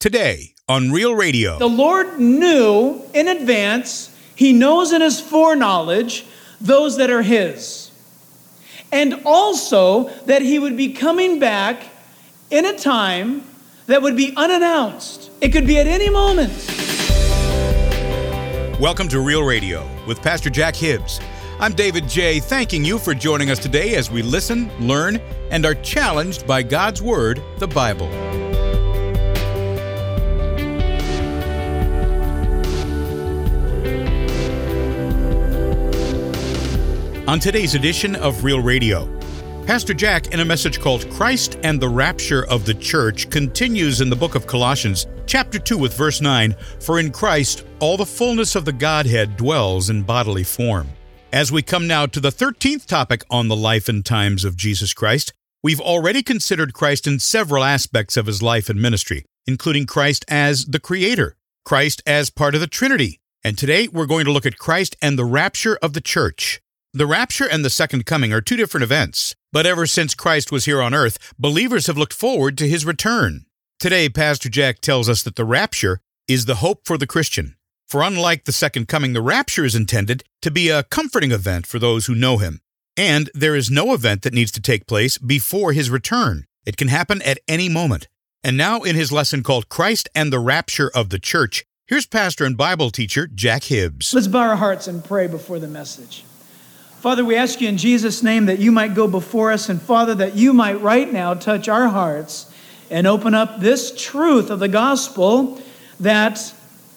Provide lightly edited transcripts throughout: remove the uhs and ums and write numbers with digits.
today on Real Radio. The Lord knew in advance, He knows in His foreknowledge those that are His. And also that He would be coming back in a time that would be unannounced. It could be at any moment. Welcome to Real Radio with Pastor Jack Hibbs. I'm David J., thanking you for joining us today as we listen, learn, and are challenged by God's Word, the Bible. On today's edition of Real Radio, Pastor Jack, in a message called Christ and the Rapture of the Church, continues in the book of Colossians, chapter 2 with verse 9, "For in Christ all the fullness of the Godhead dwells in bodily form." As we come now to the 13th topic on the life and times of Jesus Christ, we've already considered Christ in several aspects of His life and ministry, including Christ as the Creator, Christ as part of the Trinity, and today we're going to look at Christ and the rapture of the church. The rapture and the second coming are two different events, but ever since Christ was here on earth, believers have looked forward to His return. Today, Pastor Jack tells us that the rapture is the hope for the Christian. For unlike the second coming, the rapture is intended to be a comforting event for those who know Him. And there is no event that needs to take place before His return. It can happen at any moment. And now in his lesson called Christ and the Rapture of the Church, here's pastor and Bible teacher Jack Hibbs. Let's bow our hearts and pray before the message. Father, we ask you in Jesus' name that you might go before us, and Father, that you might right now touch our hearts and open up this truth of the gospel that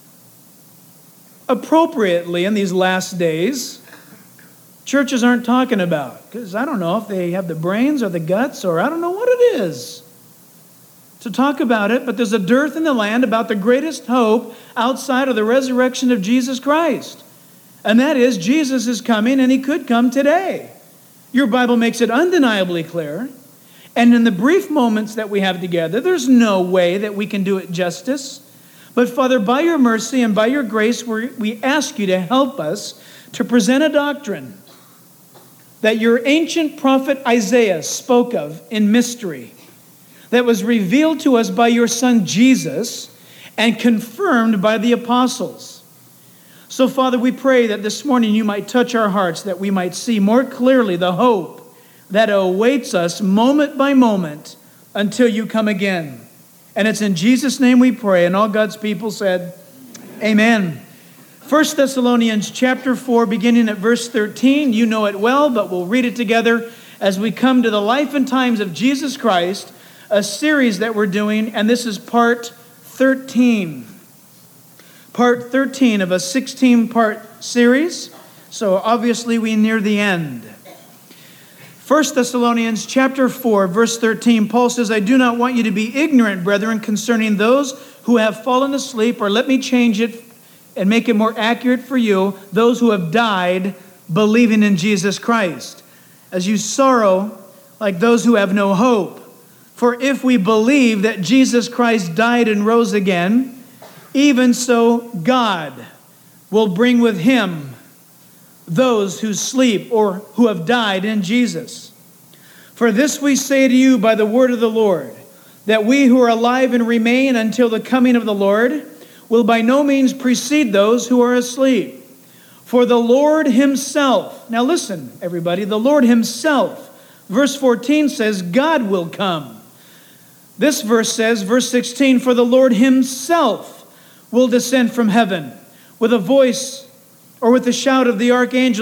appropriately in these last days, churches aren't talking about. Because I don't know if they have the brains or the guts, or I don't know what it is to talk about it, but there's a dearth in the land about the greatest hope outside of the resurrection of Jesus Christ. And that is, Jesus is coming, and He could come today. Your Bible makes it undeniably clear. And in the brief moments that we have together, there's no way that we can do it justice. But Father, by your mercy and by your grace, we ask you to help us to present a doctrine that your ancient prophet Isaiah spoke of in mystery, that was revealed to us by your Son Jesus and confirmed by the apostles. So, Father, we pray that this morning you might touch our hearts, that we might see more clearly the hope that awaits us moment by moment until you come again. And it's in Jesus' name we pray, and all God's people said, Amen. 1 Thessalonians chapter 4, beginning at verse 13. You know it well, but we'll read it together as we come to the life and times of Jesus Christ, a series that we're doing, and this is part 13. Part 13 of a 16-part series, so obviously we near the end. 1 Thessalonians chapter 4, verse 13, Paul says, I do not want you to be ignorant, brethren, concerning those who have fallen asleep, or let me change it and make it more accurate for you, those who have died believing in Jesus Christ. As you sorrow like those who have no hope. For if we believe that Jesus Christ died and rose again, even so, God will bring with Him those who sleep or who have died in Jesus. For this we say to you by the word of the Lord, that we who are alive and remain until the coming of the Lord will by no means precede those who are asleep. For the Lord Himself, now listen, everybody, the Lord Himself, verse 14 says, God will come. This verse says, verse 16, for the Lord Himself will descend from heaven with a voice or with the shout of the archangel,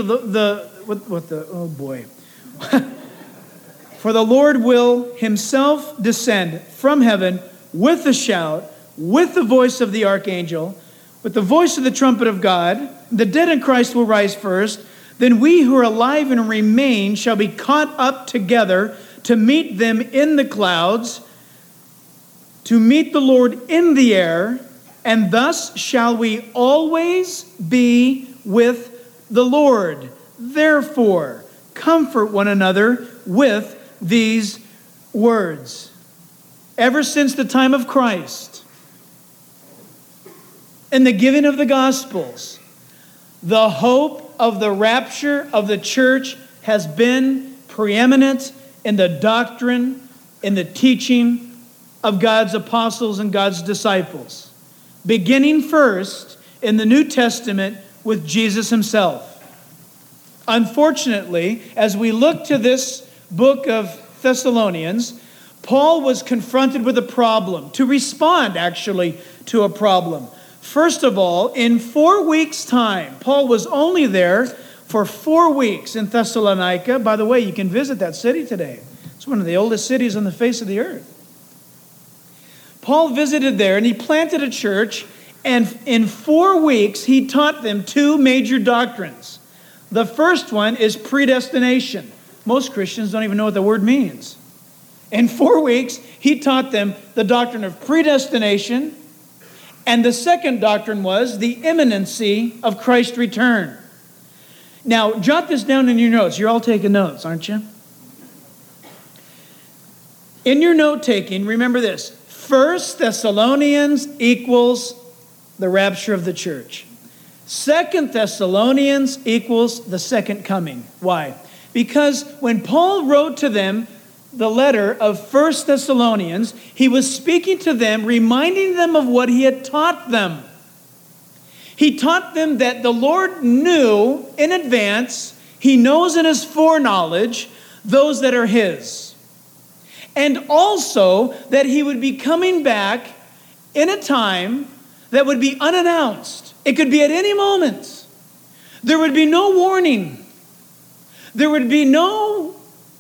For the Lord will Himself descend from heaven with a shout, with the voice of the archangel, with the voice of the trumpet of God. The dead in Christ will rise first. Then we who are alive and remain shall be caught up together to meet them in the clouds, to meet the Lord in the air, and thus shall we always be with the Lord. Therefore, comfort one another with these words. Ever since the time of Christ and the giving of the Gospels, the hope of the rapture of the church has been preeminent in the doctrine, in the teaching of God's apostles and God's disciples, beginning first in the New Testament with Jesus himself. Unfortunately, as we look to this book of Thessalonians, Paul was confronted with a problem, to respond actually to a problem. First of all, in 4 weeks' time, Paul was only there for 4 weeks in Thessalonica. By the way, you can visit that city today. It's one of the oldest cities on the face of the earth. Paul visited there and he planted a church, and in 4 weeks he taught them 2 major doctrines. The first one is predestination. Most Christians don't even know what the word means. In 4 weeks, he taught them the doctrine of predestination, and the second doctrine was the imminency of Christ's return. Now, jot this down in your notes. You're all taking notes, aren't you? In your note-taking, remember this. 1 Thessalonians equals the rapture of the church. 2 Thessalonians equals the second coming. Why? Because when Paul wrote to them the letter of 1 Thessalonians, he was speaking to them, reminding them of what he had taught them. He taught them that the Lord knew in advance, he knows in his foreknowledge, those that are his. And also that he would be coming back in a time that would be unannounced. It could be at any moment. There would be no warning. There would be no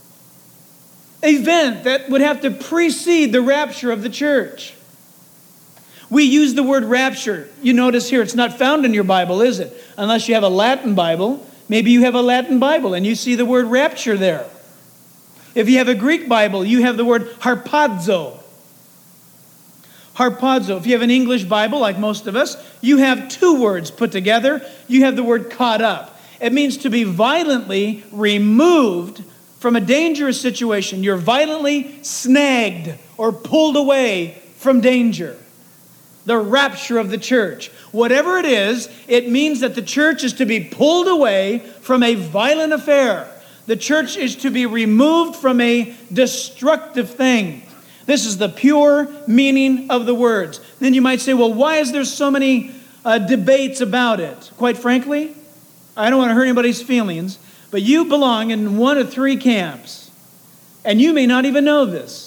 event that would have to precede the rapture of the church. We use the word rapture. You notice here it's not found in your Bible, is it? Unless you have a Latin Bible. Maybe you have a Latin Bible and you see the word rapture there. If you have a Greek Bible, you have the word harpazo. Harpazo. If you have an English Bible, like most of us, you have 2 words put together. You have the word caught up. It means to be violently removed from a dangerous situation. You're violently snagged or pulled away from danger. The rapture of the church. Whatever it is, it means that the church is to be pulled away from a violent affair. The church is to be removed from a destructive thing. This is the pure meaning of the words. Then you might say, well, why is there so many debates about it? Quite frankly, I don't want to hurt anybody's feelings, but you belong in one of 3 camps. And you may not even know this.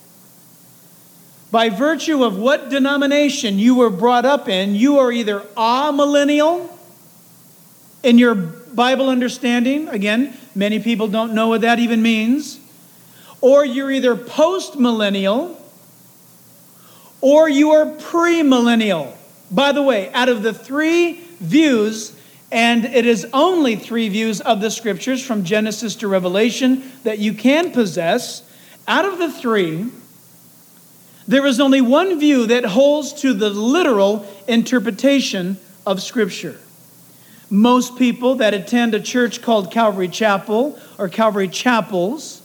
By virtue of what denomination you were brought up in, you are either amillennial in your Bible understanding. Again, many people don't know what that even means. Or you're either post-millennial, or you are premillennial. By the way, out of the 3 views, and it is only 3 views of the Scriptures from Genesis to Revelation that you can possess, out of the 3, there is only one view that holds to the literal interpretation of Scripture. Most people that attend a church called Calvary Chapel or Calvary Chapels,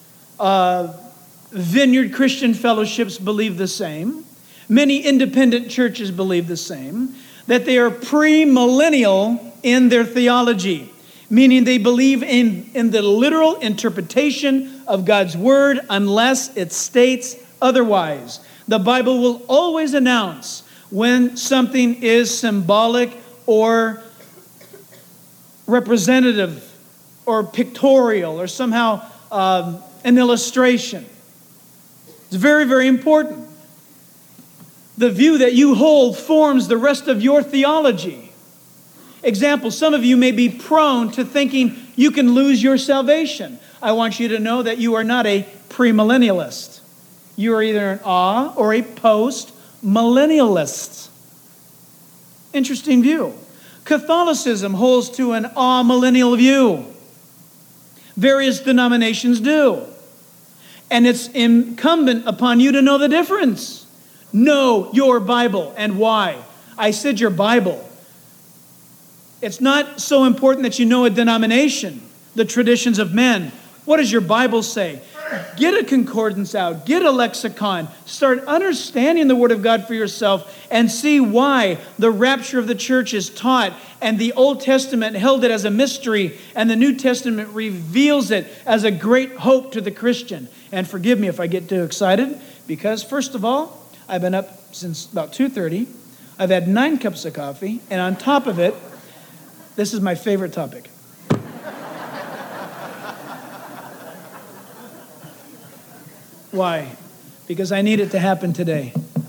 Vineyard Christian Fellowships believe the same. Many independent churches believe the same, that they are premillennial in their theology, meaning they believe in the literal interpretation of God's Word unless it states otherwise. The Bible will always announce when something is symbolic or representative or pictorial or somehow an illustration. It's very, very important. The view that you hold forms the rest of your theology. Example, some of you may be prone to thinking you can lose your salvation. I want you to know that you are not a premillennialist. You are either an or a post-millennialist. Interesting view. Catholicism holds to an millennial view. Various denominations do. And it's incumbent upon you to know the difference. Know your Bible. And why? I said your Bible. It's not so important that you know a denomination, the traditions of men. What does your Bible say? Get a concordance out. Get a lexicon. Start understanding the Word of God for yourself and see why the rapture of the church is taught and the Old Testament held it as a mystery and the New Testament reveals it as a great hope to the Christian. And forgive me if I get too excited Because, first of all, I've been up since about 2:30. I've had 9 cups of coffee, and on top of it, this is my favorite topic. Why? Because I need it to happen today.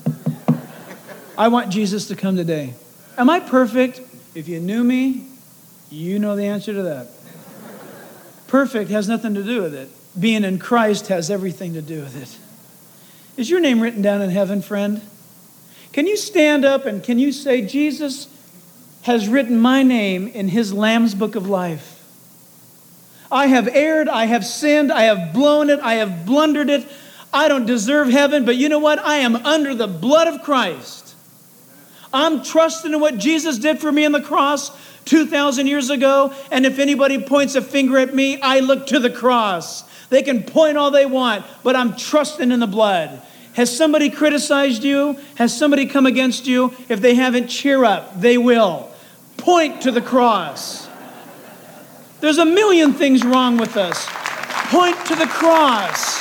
I want Jesus to come today. Am I perfect? If you knew me, you know the answer to that. Perfect has nothing to do with it. Being in Christ has everything to do with it. Is your name written down in heaven, friend? Can you stand up and can you say, Jesus has written my name in his Lamb's book of life? I have erred, I have sinned, I have blown it, I have blundered it. I don't deserve heaven, but you know what? I am under the blood of Christ. I'm trusting in what Jesus did for me on the cross 2,000 years ago, and if anybody points a finger at me, I look to the cross. They can point all they want, but I'm trusting in the blood. Has somebody criticized you? Has somebody come against you? If they haven't, cheer up. They will. Point to the cross. There's a million things wrong with us. Point to the cross.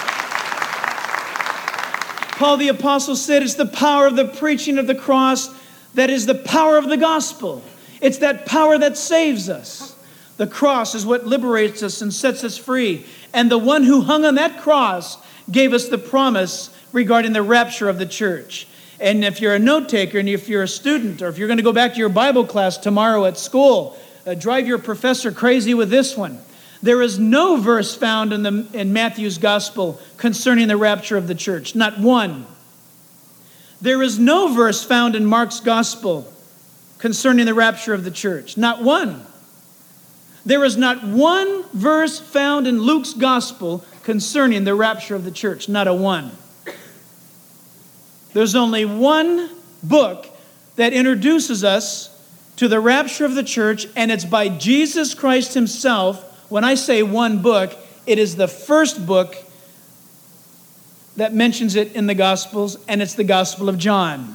Paul the Apostle said it's the power of the preaching of the cross that is the power of the gospel. It's that power that saves us. The cross is what liberates us and sets us free. And the one who hung on that cross gave us the promise regarding the rapture of the church. And if you're a note taker and if you're a student or if you're going to go back to your Bible class tomorrow at school, drive your professor crazy with this one. There is no verse found in Matthew's gospel concerning the rapture of the church. Not one. There is no verse found in Mark's gospel concerning the rapture of the church. Not one. There is not one verse found in Luke's gospel concerning the rapture of the church. Not a one. There's only one book that introduces us to the rapture of the church, and it's by Jesus Christ himself. When I say one book, it is the first book that mentions it in the Gospels, and it's the Gospel of John.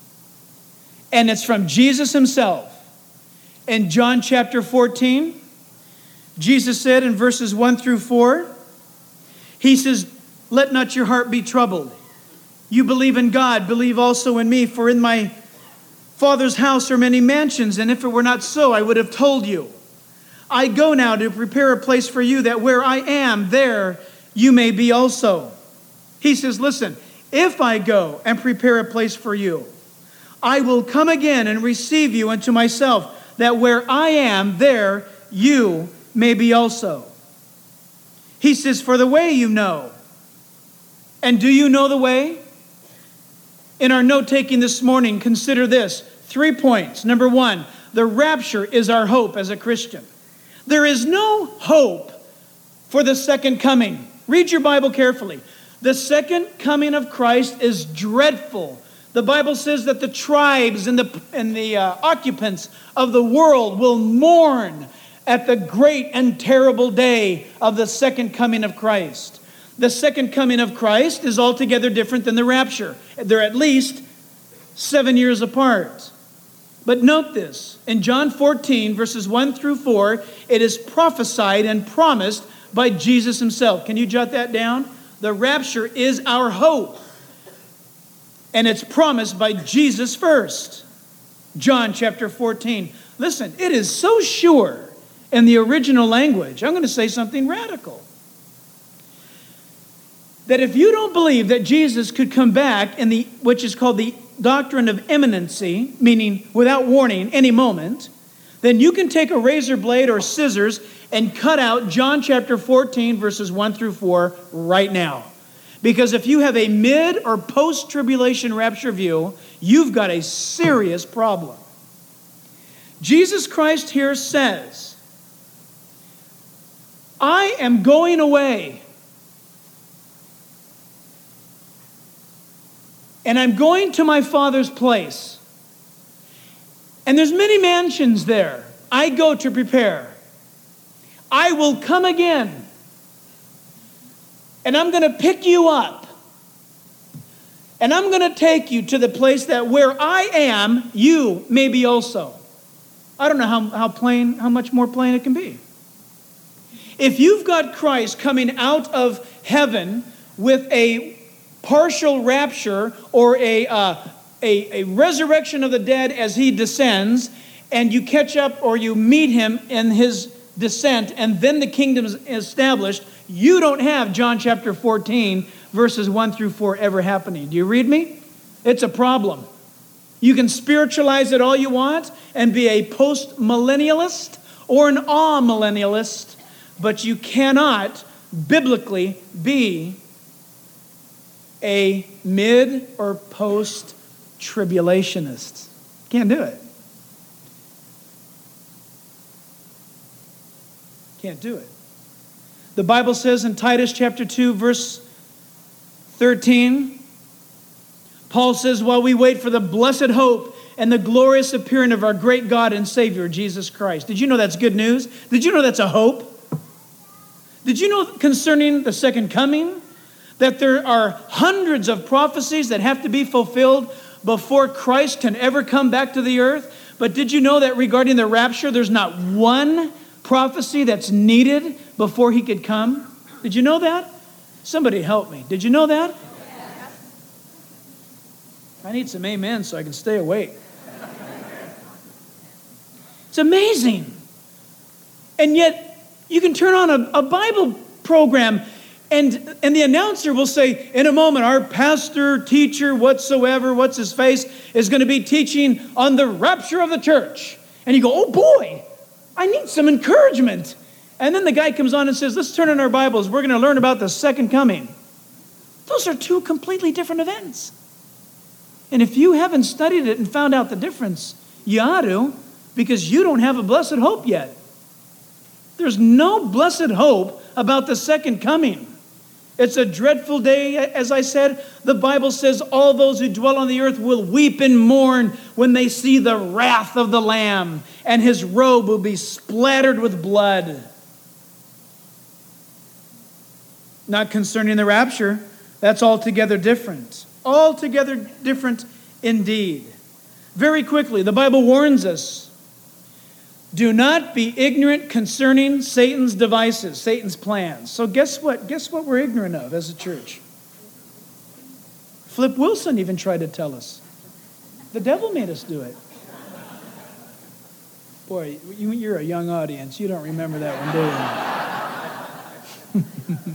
And it's from Jesus himself. In John chapter 14, Jesus said in verses 1 through 4, he says, "Let not your heart be troubled. You believe in God, believe also in me, for in my Father's house are many mansions, and if it were not so, I would have told you. I go now to prepare a place for you, that where I am, there you may be also." He says, listen, if I go and prepare a place for you, I will come again and receive you unto myself, that where I am, there you may be also. He says, for the way you know. And do you know the way? In our note-taking this morning, consider this. 3 points. Number 1, the rapture is our hope as a Christian. There is no hope for the second coming. Read your Bible carefully. The second coming of Christ is dreadful. The Bible says that the tribes and the occupants of the world will mourn at the great and terrible day of the second coming of Christ. The second coming of Christ is altogether different than the rapture. They're at least 7 years apart. But note this, in John 14, verses 1 through 4, it is prophesied and promised by Jesus himself. Can you jot that down? The rapture is our hope. And it's promised by Jesus first. John chapter 14. Listen, it is so sure in the original language. I'm going to say something radical. That if you don't believe that Jesus could come back in which is called the doctrine of imminency, meaning without warning, any moment, then you can take a razor blade or scissors and cut out John chapter 14, verses 1 through 4 right now. Because if you have a mid or post-tribulation rapture view, you've got a serious problem. Jesus Christ here says, I am going away. And I'm going to my Father's place. And there's many mansions there. I go to prepare. I will come again. And I'm going to pick you up. And I'm going to take you to the place that where I am, you may be also. I don't know how much more plain it can be. If you've got Christ coming out of heaven with a partial rapture or a resurrection of the dead as he descends, and you catch up or you meet him in his descent, and then the kingdom is established, you don't have John chapter 14, verses 1 through 4 ever happening. Do you read me? It's a problem. You can spiritualize it all you want and be a post-millennialist or an amillennialist, but you cannot biblically be a mid or post-tribulationist. Can't do it. Can't do it. The Bible says in Titus chapter 2, verse 13, Paul says, while we wait for the blessed hope and the glorious appearing of our great God and Savior, Jesus Christ. Did you know that's good news? Did you know that's a hope? Did you know concerning the second coming that there are hundreds of prophecies that have to be fulfilled before Christ can ever come back to the earth? But did you know that regarding the rapture, there's not one prophecy that's needed before he could come? Did you know that? Somebody help me. Did you know that? I need some amen so I can stay awake. It's amazing. And yet, you can turn on a Bible program and the announcer will say, in a moment, our pastor, teacher, whatsoever, what's his face, is going to be teaching on the rapture of the church. And you go, oh boy, I need some encouragement. And then the guy comes on and says, let's turn in our Bibles. We're going to learn about the second coming. Those are two completely different events. And if you haven't studied it and found out the difference, you ought to, because you don't have a blessed hope yet. There's no blessed hope about the second coming. It's a dreadful day, as I said. The Bible says all those who dwell on the earth will weep and mourn when they see the wrath of the Lamb, and his robe will be splattered with blood. Not concerning the rapture, that's altogether different. Altogether different indeed. Very quickly, the Bible warns us, do not be ignorant concerning Satan's devices, Satan's plans. So guess what? Guess what we're ignorant of as a church? Flip Wilson even tried to tell us. The devil made us do it. Boy, you're a young audience. You don't remember that one, do you?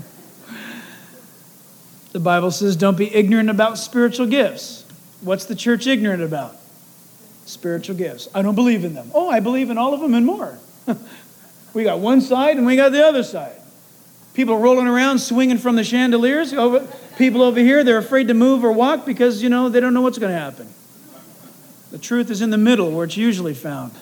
The Bible says don't be ignorant about spiritual gifts. What's the church ignorant about? Spiritual gifts. I don't believe in them. Oh, I believe in all of them and more. We got one side and we got the other side. People rolling around swinging from the chandeliers. People over here, they're afraid to move or walk because, they don't know what's going to happen. The truth is in the middle where it's usually found.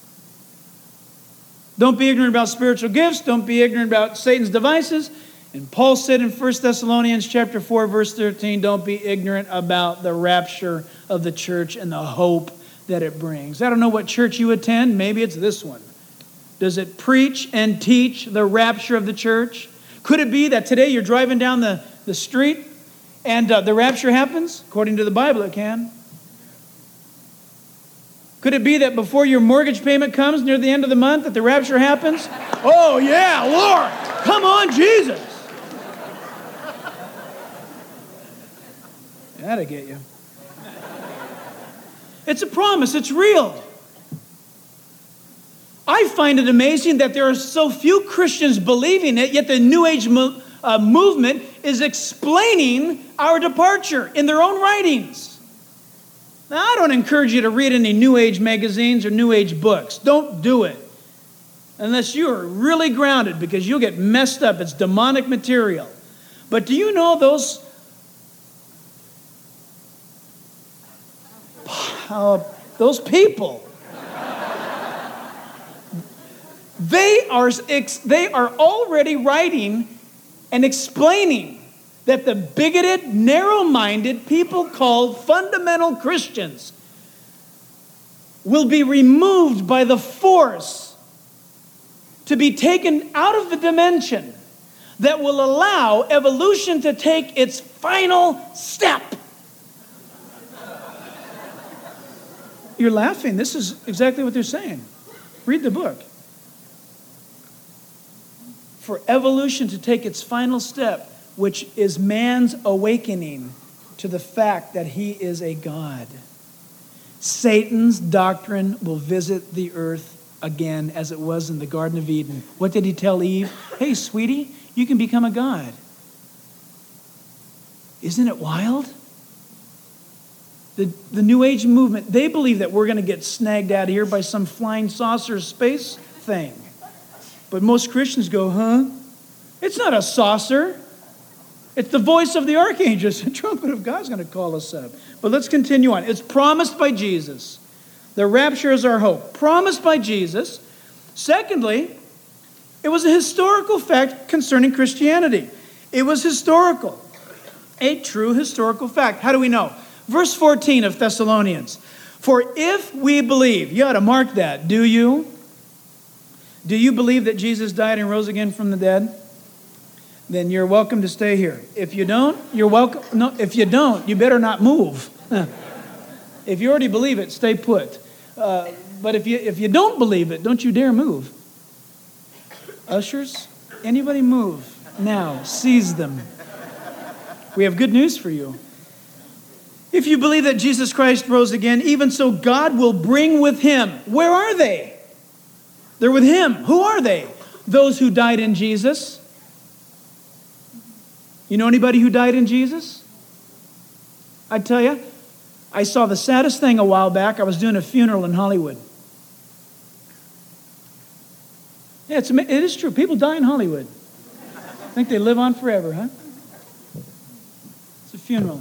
Don't be ignorant about spiritual gifts. Don't be ignorant about Satan's devices. And Paul said in 1 Thessalonians chapter 4, verse 13, don't be ignorant about the rapture of the church and the hope that it brings. I don't know what church you attend. Maybe it's this one. Does it preach and teach the rapture of the church? Could it be that today you're driving down the street and the rapture happens? According to the Bible, it can. Could it be that before your mortgage payment comes near the end of the month that the rapture happens? Oh yeah, Lord, come on, Jesus. That'll get you. It's a promise. It's real. I find it amazing that there are so few Christians believing it, yet the New Age movement is explaining our departure in their own writings. Now, I don't encourage you to read any New Age magazines or New Age books. Don't do it unless you are really grounded, because you'll get messed up. It's demonic material. But do you know those people, they are already writing and explaining that the bigoted, narrow-minded people called fundamental Christians will be removed by the force to be taken out of the dimension that will allow evolution to take its final step. You're laughing. This is exactly what they're saying. Read the book. For evolution to take its final step, which is man's awakening to the fact that he is a God. Satan's doctrine will visit the earth again as it was in the Garden of Eden. What did he tell Eve? Hey, sweetie, you can become a god. Isn't it wild? The New Age movement, they believe that we're going to get snagged out of here by some flying saucer space thing. But most Christians go, huh? It's not a saucer. It's the voice of the archangel. The trumpet of God's going to call us up. But let's continue on. It's promised by Jesus. The rapture is our hope. Promised by Jesus. Secondly, it was a historical fact concerning Christianity. It was historical. A true historical fact. How do we know? Verse 14 of Thessalonians. For if we believe, you ought to mark that, do you? Do you believe that Jesus died and rose again from the dead? Then you're welcome to stay here. If you don't, you're welcome. No, if you don't, you better not move. If you already believe it, stay put. But if you don't believe it, don't you dare move. Ushers, anybody move now? Seize them. We have good news for you. If you believe that Jesus Christ rose again, even so God will bring with him. Where are they? They're with him. Who are they? Those who died in Jesus. You know anybody who died in Jesus? I tell you, I saw the saddest thing a while back. I was doing a funeral in Hollywood. Yeah, it is true. People die in Hollywood. Think they live on forever, huh? It's a funeral.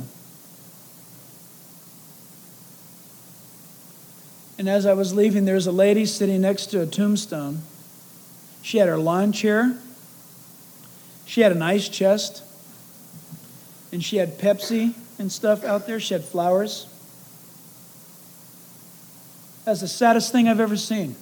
And as I was leaving, there was a lady sitting next to a tombstone. She had her lawn chair. She had an ice chest. And she had Pepsi and stuff out there. She had flowers. That's the saddest thing I've ever seen.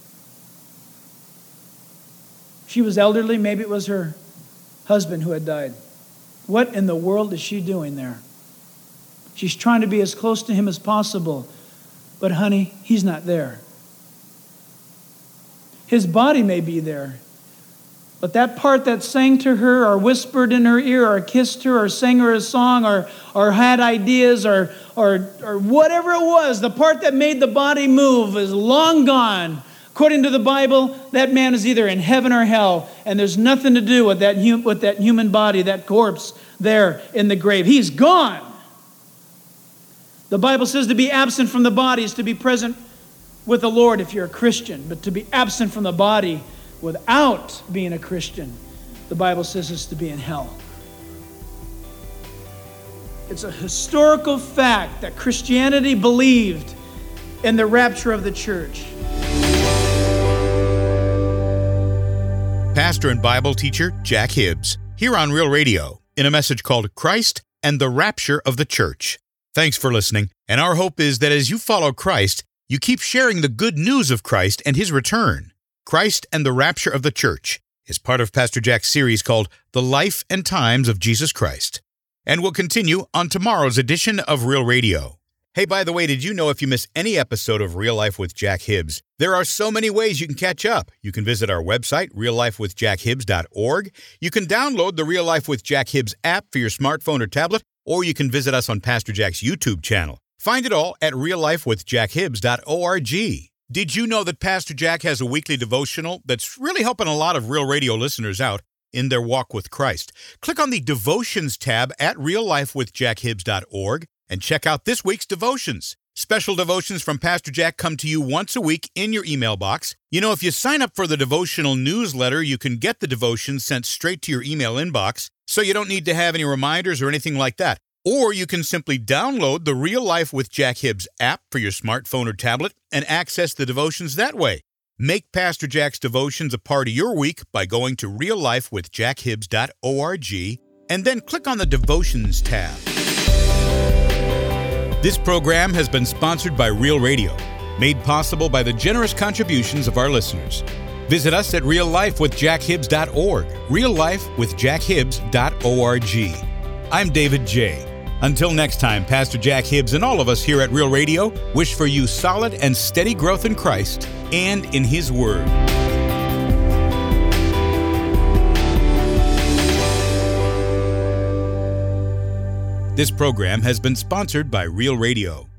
She was elderly. Maybe it was her husband who had died. What in the world is she doing there? She's trying to be as close to him as possible. But honey, he's not there. His body may be there. But that part that sang to her or whispered in her ear or kissed her or sang her a song or had ideas or whatever it was, the part that made the body move is long gone. According to the Bible, that man is either in heaven or hell, and there's nothing to do with that human body, that corpse there in the grave. He's gone. The Bible says to be absent from the body is to be present with the Lord if you're a Christian, but to be absent from the body without being a Christian, the Bible says is to be in hell. It's a historical fact that Christianity believed in the rapture of the church. Pastor and Bible teacher Jack Hibbs, here on Real Radio, in a message called Christ and the Rapture of the Church. Thanks for listening, and our hope is that as you follow Christ, you keep sharing the good news of Christ and his return. Christ and the Rapture of the Church is part of Pastor Jack's series called The Life and Times of Jesus Christ. And we'll continue on tomorrow's edition of Real Radio. Hey, by the way, did you know if you miss any episode of Real Life with Jack Hibbs, there are so many ways you can catch up. You can visit our website, reallifewithjackhibbs.org. You can download the Real Life with Jack Hibbs app for your smartphone or tablet, or you can visit us on Pastor Jack's YouTube channel. Find it all at reallifewithjackhibbs.org. Did you know that Pastor Jack has a weekly devotional that's really helping a lot of Real Radio listeners out in their walk with Christ? Click on the Devotions tab at reallifewithjackhibbs.org and check out this week's devotions. Special devotions from Pastor Jack come to you once a week in your email box. You know, if you sign up for the devotional newsletter, you can get the devotions sent straight to your email inbox, so you don't need to have any reminders or anything like that. Or you can simply download the Real Life with Jack Hibbs app for your smartphone or tablet and access the devotions that way. Make Pastor Jack's devotions a part of your week by going to reallifewithjackhibbs.org and then click on the Devotions tab. This program has been sponsored by Real Radio, made possible by the generous contributions of our listeners. Visit us at reallifewithjackhibbs.org, reallifewithjackhibbs.org. I'm David J. Until next time, Pastor Jack Hibbs and all of us here at Real Radio wish for you solid and steady growth in Christ and in His Word. This program has been sponsored by Real Radio.